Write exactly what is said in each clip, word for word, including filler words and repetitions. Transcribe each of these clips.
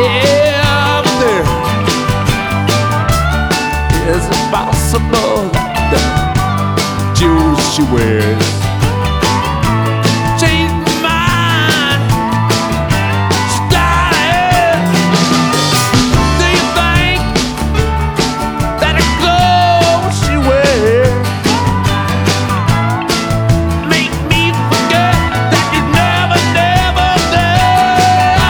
If there is it possible that jewels she wears change my mind? Style. Do you think that the clothes she wears make me forget that you never, never did?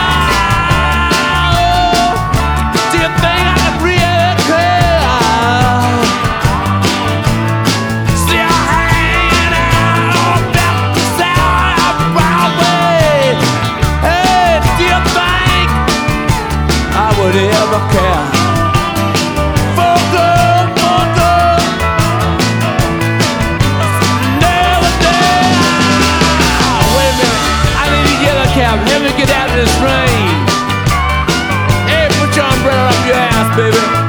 Do you think I really care? See her hanging out on that South Broadway. Hey, do you think I would ever care for a girl, for a girl? Never did. Wait a minute, I need to get a cab. Let me get out of this rain. Hey, put your umbrella up your ass, baby.